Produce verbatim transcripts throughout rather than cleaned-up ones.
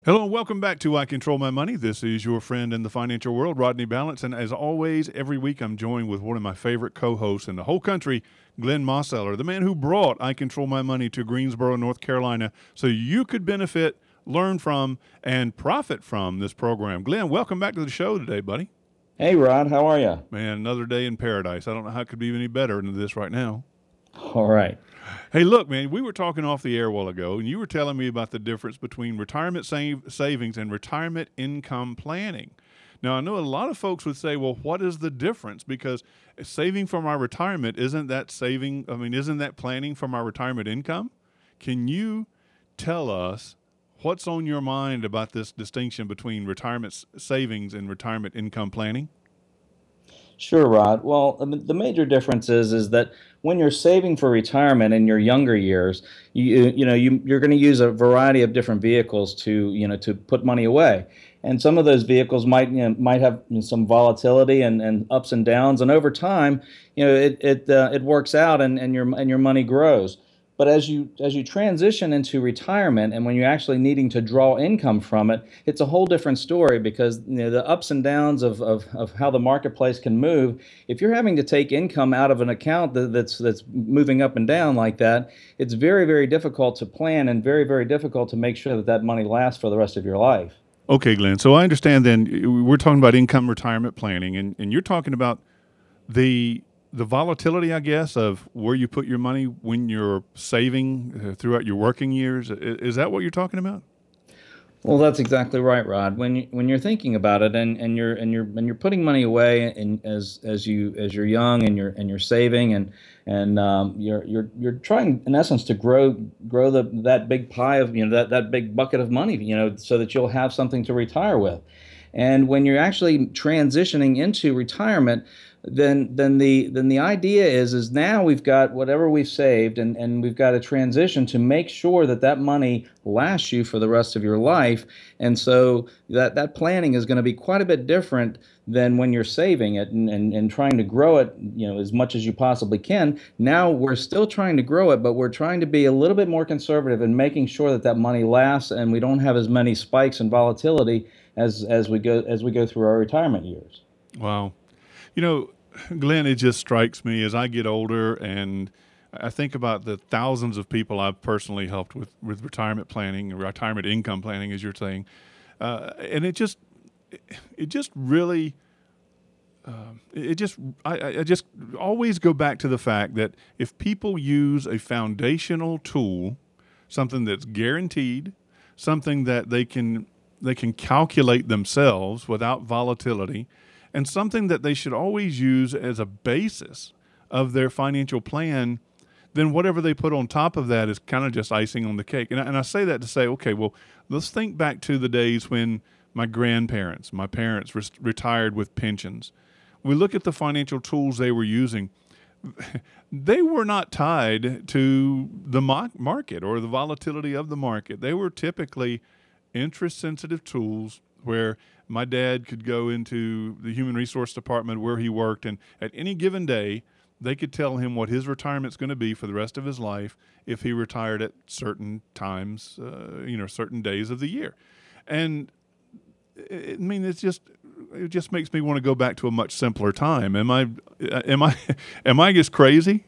Hello and welcome back to I Control My Money. This is your friend in the financial world, Rodney Balance. And as always, every week I'm joined with one of my favorite co-hosts in the whole country, Glenn Mosseller, the man who brought I Control My Money to Greensboro, North Carolina, so you could benefit, learn from, and profit from this program. Glenn, welcome back to the show today, buddy. Hey, Rod, how are you? Man, another day in paradise. I don't know how it could be any better than this right now. All right. Hey, look, man, we were talking off the air a while ago, and you were telling me about the difference between retirement save, savings and retirement income planning. Now, I know a lot of folks would say, well, what is the difference? Because saving from our retirement, isn't that saving, I mean, isn't that planning from our retirement income? Can you tell us what's on your mind about this distinction between retirement savings and retirement income planning? Sure, Rod. Well, I mean, the major difference is is that when you're saving for retirement in your younger years, you you know you you're going to use a variety of different vehicles to you know to put money away, and some of those vehicles might you know might have you know, some volatility and, and ups and downs, and over time, you know it it uh, it works out and, and your and your money grows. But as you as you transition into retirement and when you're actually needing to draw income from it, it's a whole different story because you know the ups and downs of, of, of how the marketplace can move. If you're having to take income out of an account that, that's that's moving up and down like that, it's very, very difficult to plan and very, very difficult to make sure that that money lasts for the rest of your life. Okay, Glenn. So I understand then we're talking about income retirement planning, and, and you're talking about the the volatility, I guess, of where you put your money when you're saving uh, throughout your working years. I- Is that what you're talking about? Well, that's exactly right, Rod. When you, when you're thinking about it, and, and you're and you're and you're putting money away, and as as you as you're young, and you're and you're saving, and and um, you're you're you're trying, in essence, to grow grow the that big pie of you know that that big bucket of money, you know, so that you'll have something to retire with. And when you're actually transitioning into retirement, then then the then the idea is is now we've got whatever we've saved, and and we've got to transition to make sure that that money lasts you for the rest of your life. And so that that planning is going to be quite a bit different than when you're saving it and, and and trying to grow it, you know, as much as you possibly can. Now we're still trying to grow it, but we're trying to be a little bit more conservative in making sure that that money lasts and we don't have as many spikes and volatility as as we go as we go through our retirement years. Wow. You know, Glenn, it just strikes me as I get older and I think about the thousands of people I've personally helped with, with retirement planning, retirement income planning, as you're saying. Uh, and it just, it just really, it just, I, I just always go back to the fact that if people use a foundational tool, something that's guaranteed, something that they can, they can calculate themselves without volatility, and something that they should always use as a basis of their financial plan, then whatever they put on top of that is kind of just icing on the cake. And I, and I say that to say, okay, well, let's think back to the days when my grandparents, my parents res- retired with pensions. We look at the financial tools they were using. They were not tied to the mo- market or the volatility of the market. They were typically interest sensitive tools where my dad could go into the human resource department where he worked, and at any given day, they could tell him what his retirement's going to be for the rest of his life if he retired at certain times, uh, you know, certain days of the year. And I mean, it's just it just makes me want to go back to a much simpler time. Am I am I am I just crazy?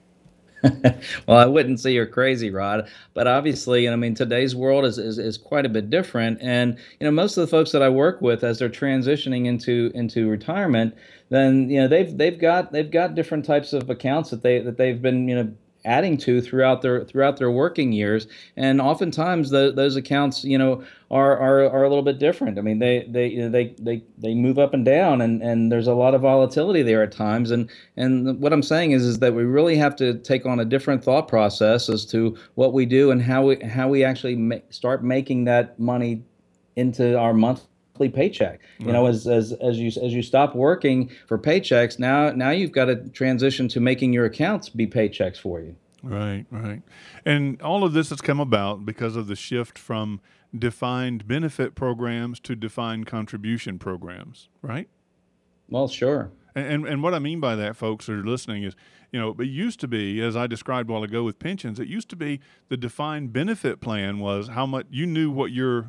Well, I wouldn't say you're crazy, Rod, but obviously, I mean, today's world is, is is quite a bit different. And you know, most of the folks that I work with, as they're transitioning into into retirement, then you know they've they've got they've got different types of accounts that they that they've been you know adding to throughout their throughout their working years. And oftentimes the, those accounts you know are, are are a little bit different. I mean, they they you know, they they they move up and down, and and there's a lot of volatility there at times. And and what I'm saying is is that we really have to take on a different thought process as to what we do and how we how we actually ma- start making that money into our monthly paycheck. You know, Right. as as as you as you stop working for paychecks, now now you've got to transition to making your accounts be paychecks for you. Right, right. And all of this has come about because of the shift from defined benefit programs to defined contribution programs, right? Well, sure. And, and and what I mean by that, folks who are listening, is, you know, it used to be, as I described a while ago with pensions, it used to be the defined benefit plan was how much you knew what your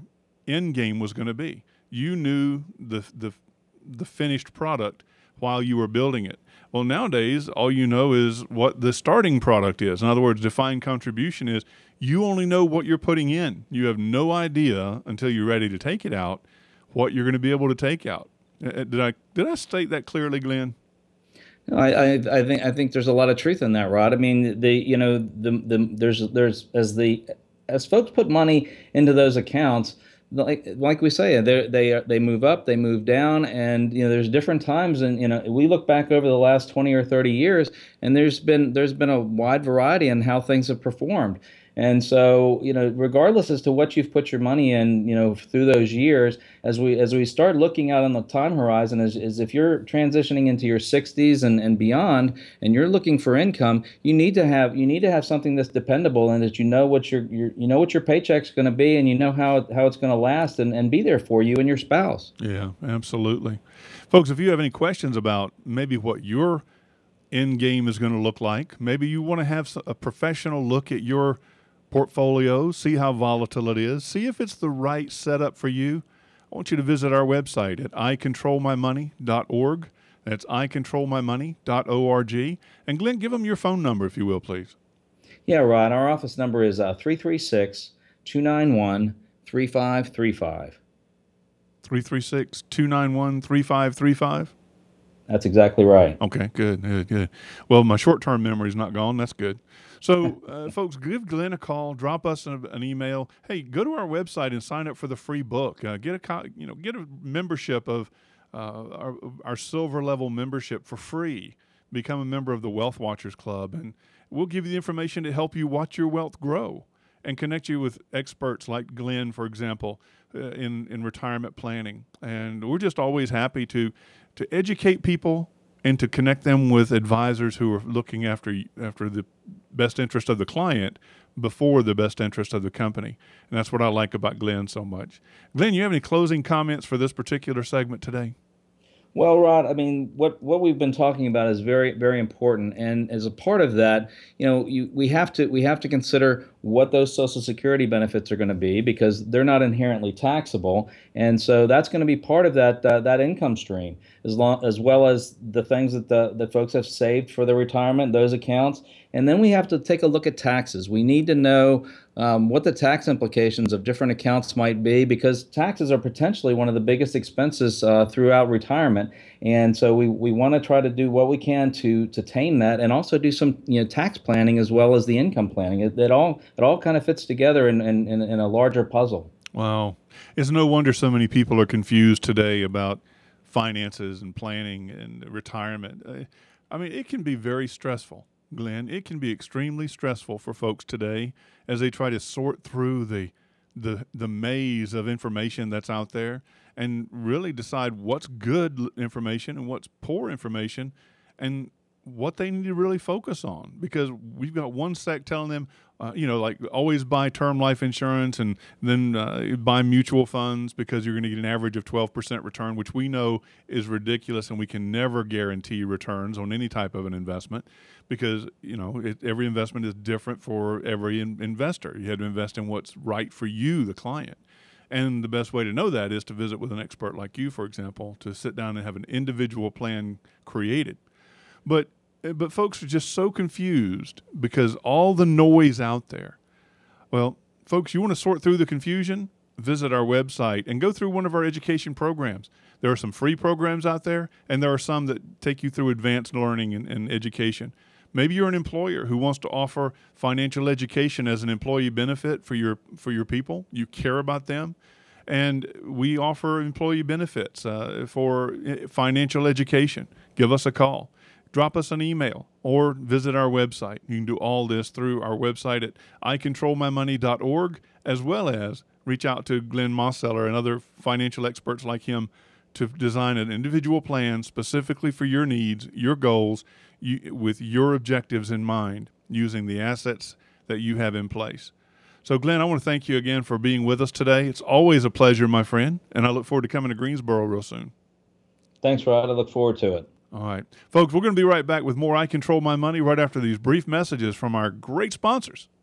end game was going to be. You knew the the the finished product while you were building it. Well, nowadays, all you know is what the starting product is. In other words, defined contribution is you only know what you're putting in. You have no idea until you're ready to take it out what you're going to be able to take out. Uh, Did I did I state that clearly, Glenn? No, I, I, I think I think there's a lot of truth in that, Rod. I mean, the you know the the there's there's as the as folks put money into those accounts, like like we say, they they they move up, they move down, and you know there's different times, and you know we look back over the last twenty or thirty years, and there's been there's been a wide variety in how things have performed. And so, you know, regardless as to what you've put your money in, you know, through those years, as we as we start looking out on the time horizon, is, is if you're transitioning into your sixties and, and beyond, and you're looking for income, you need to have you need to have something that's dependable and that you know what your, your you know what your paycheck's going to be, and you know how it- how it's going to last and, and be there for you and your spouse. Yeah, absolutely. Folks, if you have any questions about maybe what your end game is going to look like, maybe you want to have s- a professional look at your portfolio, see how volatile it is, see if it's the right setup for you, I want you to visit our website at i control my money dot org. That's i control my money dot org. And Glenn, give them your phone number, if you will, please. Yeah, Rod. Our office number is uh, three three six, two nine one, three five three five. three three six, two nine one, three five three five. That's exactly right. Okay, good, good, good. Well, my short-term memory is not gone. That's good. So, uh, folks, give Glenn a call. Drop us an, an email. Hey, go to our website and sign up for the free book. Uh, get a co- you know get a membership of uh, our, our silver level membership for free. Become a member of the Wealth Watchers Club, and we'll give you the information to help you watch your wealth grow and connect you with experts like Glenn, for example, uh, in in retirement planning. And we're just always happy to to educate people and to connect them with advisors who are looking after after the best interest of the client before the best interest of the company. And that's what I like about Glenn so much. Glenn, you have any closing comments for this particular segment today? Well, Rod, I mean, what what we've been talking about is very, very important, and as a part of that, you know, you, we have to we have to consider what those Social Security benefits are going to be because they're not inherently taxable, and so that's going to be part of that uh, that income stream, as long as well as the things that the that folks have saved for their retirement, those accounts, and then we have to take a look at taxes. We need to know um, what the tax implications of different accounts might be because taxes are potentially one of the biggest expenses uh, throughout retirement. And so we, we want to try to do what we can to to tame that and also do some you know tax planning as well as the income planning. It, it all it all kind of fits together in, in, in in a larger puzzle. Wow. It's no wonder so many people are confused today about finances and planning and retirement. Uh, I mean, it can be very stressful, Glenn. It can be extremely stressful for folks today as they try to sort through the the the maze of information that's out there and really decide what's good l- information and what's poor information and what they need to really focus on because we've got one sect telling them, uh, you know, like always buy term life insurance and then uh, buy mutual funds because you're going to get an average of twelve percent return, which we know is ridiculous and we can never guarantee returns on any type of an investment because, you know, it, every investment is different for every in- investor. You have to invest in what's right for you, the client. And the best way to know that is to visit with an expert like you, for example, to sit down and have an individual plan created. But but folks are just so confused because all the noise out there. Well, folks, you want to sort through the confusion? Visit our website and go through one of our education programs. There are some free programs out there, and there are some that take you through advanced learning and, and education. Maybe you're an employer who wants to offer financial education as an employee benefit for your for your people. You care about them, and we offer employee benefits uh, for uh, financial education. Give us a call. Drop us an email or visit our website. You can do all this through our website at i control my money dot org, as well as reach out to Glenn Mosseller and other financial experts like him to design an individual plan specifically for your needs, your goals, you, with your objectives in mind, using the assets that you have in place. So, Glenn, I want to thank you again for being with us today. It's always a pleasure, my friend, and I look forward to coming to Greensboro real soon. Thanks, Rod. I look forward to it. All right. Folks, we're going to be right back with more I Control My Money right after these brief messages from our great sponsors.